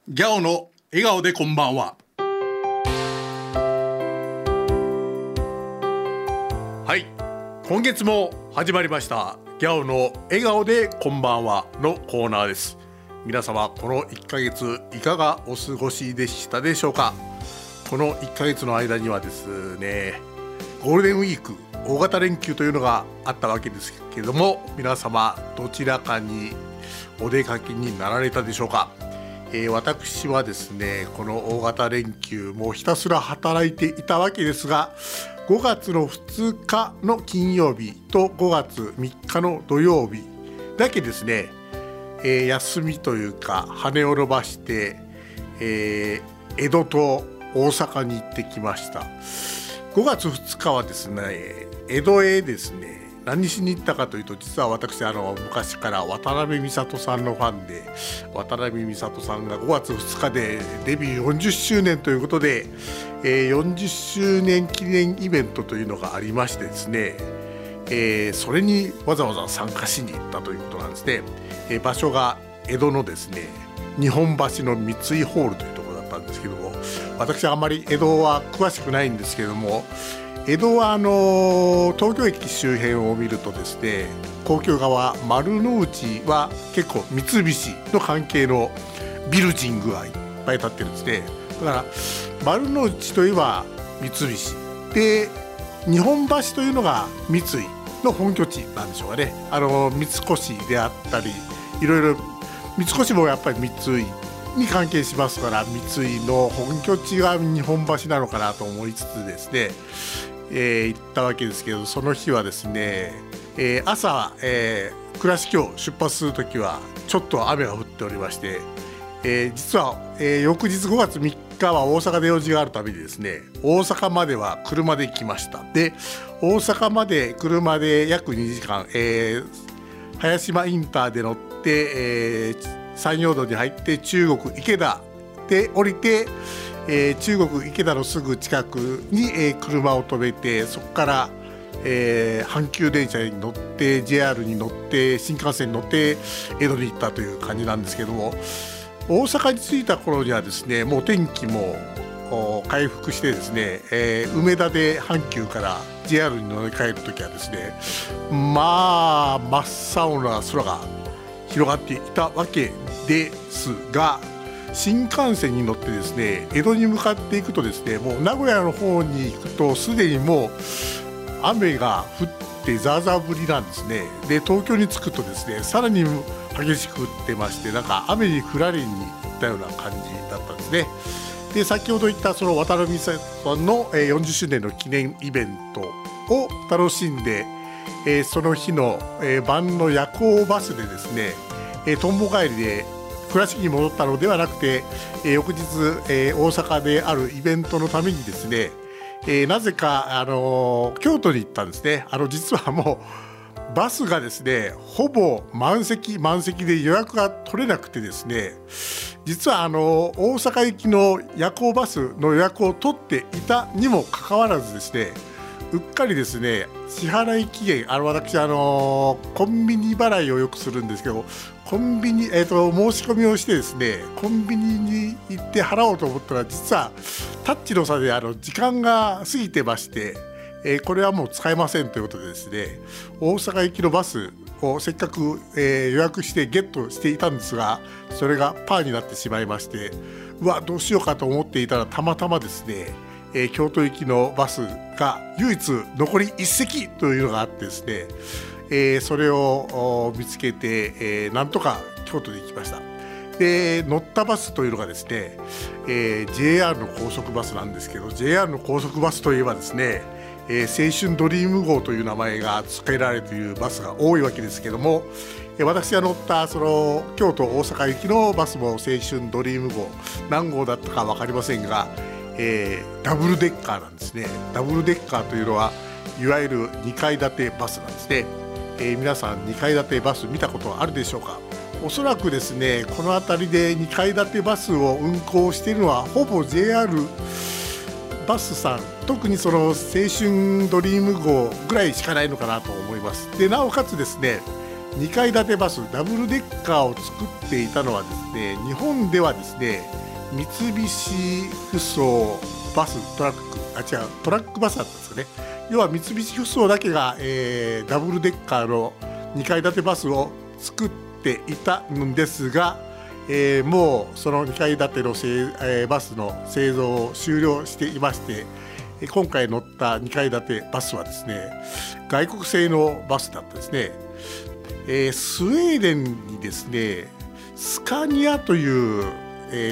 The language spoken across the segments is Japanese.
ギャオの笑顔でこんばんは。はい、今月も始まりましたギャオの笑顔でこんばんはのコーナーです。皆様この1ヶ月いかがお過ごしでしたでしょうか。この1ヶ月の間にはですね、ゴールデンウィーク大型連休というのがあったわけですけれども、皆様どちらかにお出かけになられたでしょうか。私はですね、この大型連休もうひたすら働いていたわけですが、5月の2日の金曜日と5月3日の土曜日だけですね、休みというか羽を伸ばして、江戸と大阪に行ってきました。5月2日はですね、江戸へですね、何しに行ったかというと、実は私昔から渡辺美里さんのファンで、渡辺美里さんが5月2日でデビュー40周年ということで、40周年記念イベントというのがありましてですね、それにわざわざ参加しに行ったということなんですね。場所が江戸のですね、日本橋の三井ホールというところだったんですけども、私はあまり江戸は詳しくないんですけれども、江戸は東京駅周辺を見るとですね、皇居側丸の内は結構三菱の関係のビルジングがいっぱい建ってるんですね。だから丸の内といえば三菱で、日本橋というのが三井の本拠地なんでしょうかね。三越であったり、いろいろ三越もやっぱり三井に関係しますから、三井の本拠地が日本橋なのかなと思いつつですね、行ったわけですけど、その日はですね、朝、倉敷を出発するときはちょっと雨が降っておりまして、実は、翌日5月3日は大阪で用事があるためにですね、大阪までは車で行きました。で、大阪まで車で約2時間、林島インターで乗って、山陽道に入って中国池田で降りて、中国池田のすぐ近くに、車を止めて、そこから、阪急電車に乗って JR に乗って新幹線に乗って江戸に行ったという感じなんですけども、大阪に着いた頃にはですね、もう天気も回復してですね、梅田で阪急から JR に乗り換えるときはですね、まあ真っ青な空が広がっていたわけですが、新幹線に乗ってですね、江戸に向かっていくとですね、もう名古屋の方に行くとすでにもう雨が降ってザーザー降りなんですね。で、東京に着くとですね、さらに激しく降ってまして、なんか雨に降られに行ったような感じだったんですね。で、先ほど言ったその渡辺美里さんの40周年の記念イベントを楽しんで、その日の晩の夜行バスでですね、とんぼ帰りで倉敷に戻ったのではなくて、翌日、大阪であるイベントのためにですね、なぜか、京都に行ったんですね。実はもうバスがですね、ほぼ満席で予約が取れなくてですね、実は大阪行きの夜行バスの予約を取っていたにもかかわらずですね、うっかりですね、支払い期限、私コンビニ払いをよくするんですけど、コンビニ、申し込みをしてですね、コンビニに行って払おうと思ったら、実はタッチの差で時間が過ぎてまして、これはもう使えませんということでですね、大阪行きのバスをせっかく、予約してゲットしていたんですが、それがパーになってしまいまして、うわどうしようかと思っていたら、たまたまですね、京都行きのバスが唯一残り1席というのがあってですね、それを見つけて、なんとか京都で行きました。で、乗ったバスというのがですね、JR の高速バスなんですけど、 JR の高速バスといえばですね、青春ドリーム号という名前が付けられているバスが多いわけですけども、私が乗ったその京都大阪行きのバスも青春ドリーム号、何号だったか分かりませんが、ダブルデッカーなんですね。ダブルデッカーというのはいわゆる2階建てバスなんですね。皆さん2階建てバス見たことはあるでしょうか。おそらくですね、この辺りで2階建てバスを運行しているのはほぼ JR バスさん、特にその青春ドリーム号ぐらいしかないのかなと思います。で、なおかつですね、 2階建てバスダブルデッカーを作っていたのはですね、日本ではですね三菱ふそうバストラックトラックバスだったんですよね。要は三菱ふそうだけが、ダブルデッカーの2階建てバスを作っていたんですが、もうその2階建てのバスの製造を終了していまして、今回乗った2階建てバスはですね外国製のバスだったですね。スウェーデンにですねスカニアという、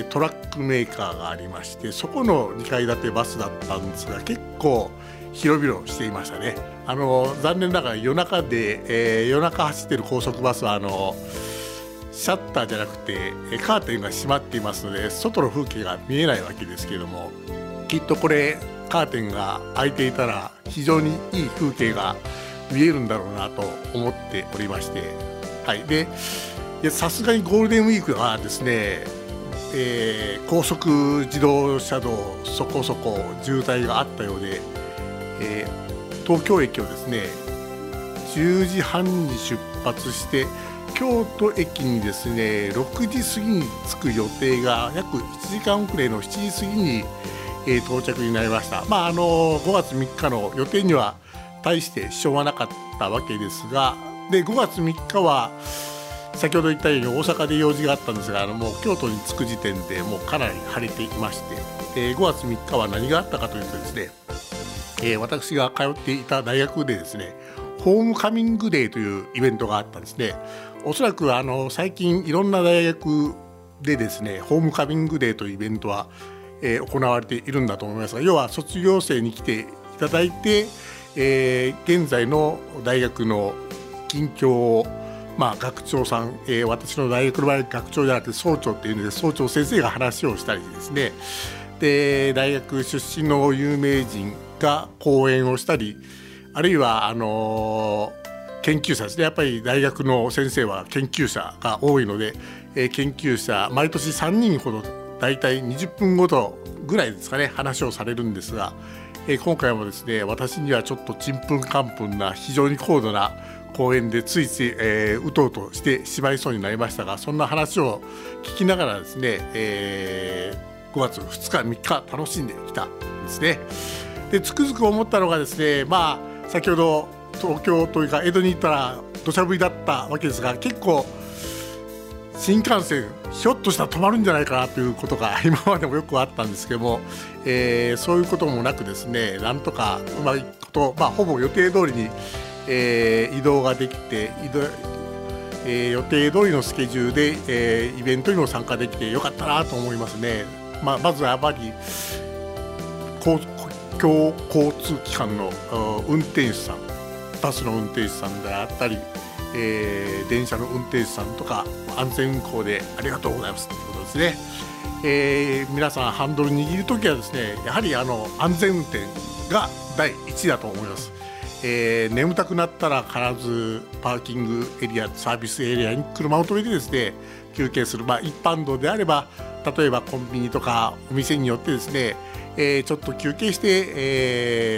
トラックメーカーがありまして、そこの2階建てバスだったんですが、結構広々していましたね。残念ながら夜中走ってる高速バスはシャッターじゃなくてカーテンが閉まっていますので外の風景が見えないわけですけれども、きっとこれカーテンが開いていたら非常にいい風景が見えるんだろうなと思っておりまして、はい、でさすがにゴールデンウィークはですね、高速自動車道そこそこ渋滞があったようで、東京駅をですね10時半に出発して京都駅にですね6時過ぎに着く予定が約1時間遅れの7時過ぎに、到着になりました。5月3日の予定には大して支障はなかったわけですが、で5月3日は先ほど言ったように大阪で用事があったんですが、もう京都に着く時点でもうかなり晴れていまして、5月3日は何があったかというとですね、私が通っていた大学でですねホームカミングデーというイベントがあったんですね。おそらく最近いろんな大学でですねホームカミングデーというイベントは、行われているんだと思いますが、要は卒業生に来ていただいて、現在の大学の近況を、学長さん、私の大学の場合学長じゃなくて総長っていうので総長先生が話をしたりですね、で大学出身の有名人が講演をしたり、あるいは研究者ですね。やっぱり大学の先生は研究者が多いので、研究者毎年3人ほどだいたい20分ごとぐらいですかね話をされるんですが、今回もですね私にはちょっとちんぷんかんぷんな非常に高度な講演でついつい、うとうとしてしまいそうになりましたが、そんな話を聞きながらですね、5月2日3日楽しんできたんですね。でつくづく思ったのがですね、先ほど東京というか江戸に行ったら土砂降りだったわけですが、結構新幹線ひょっとしたら止まるんじゃないかなということが今までもよくあったんですけども、そういうこともなくですねなんとかうまいこと、ほぼ予定通りに、移動ができて予定通りのスケジュールで、イベントにも参加できてよかったなと思いますね。まずはやっぱり公共交通機関の運転手さん、バスの運転手さんであったり、電車の運転手さんとか安全運行でありがとうございますということですね。皆さんハンドル握るときはですねやはり安全運転が第一だと思います。眠たくなったら必ずパーキングエリアサービスエリアに車を止めてですね休憩する、一般道であれば例えばコンビニとかお店によってですねちょっと休憩して、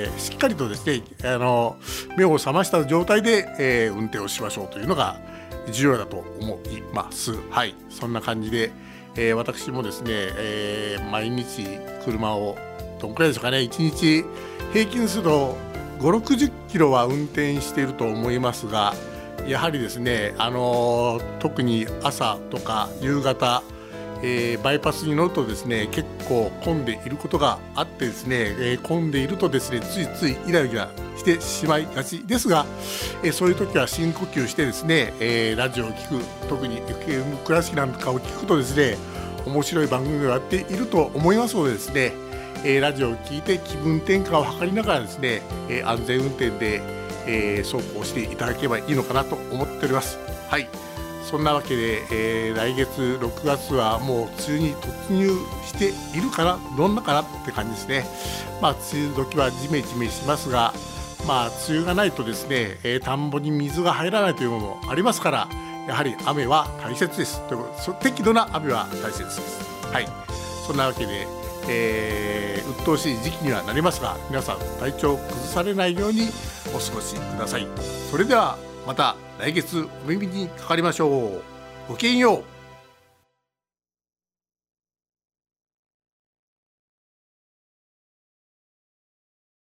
しっかりとですね目を覚ました状態で、運転をしましょうというのが重要だと思います。はい、そんな感じで、私もですね、毎日車をどのくらいですかね1日平均すると5、60キロは運転していると思いますが、やはりですね、特に朝とか夕方、バイパスに乗るとですね結構混んでいることがあってですね、混んでいるとですねついついイライラしてしまいがちですが、そういう時は深呼吸してですね、ラジオを聞く、特に FM 倉敷なんかを聞くとですね面白い番組をやっていると思いますのでですね、ラジオを聞いて気分転換を図りながらですね、安全運転で、走行していただければいいのかなと思っております。はい、そんなわけで、来月6月はもう梅雨に突入しているかな、どんなかなって感じですね。梅雨時はジメジメしますが、梅雨がないとですね、田んぼに水が入らないというのもありますから、やはり雨は大切ですということ、適度な雨は大切です。はい、そんなわけで、鬱陶しい時期にはなりますが、皆さん体調を崩されないようにお過ごしください。それではまた来月お耳にかかりましょう。ごきげんよう。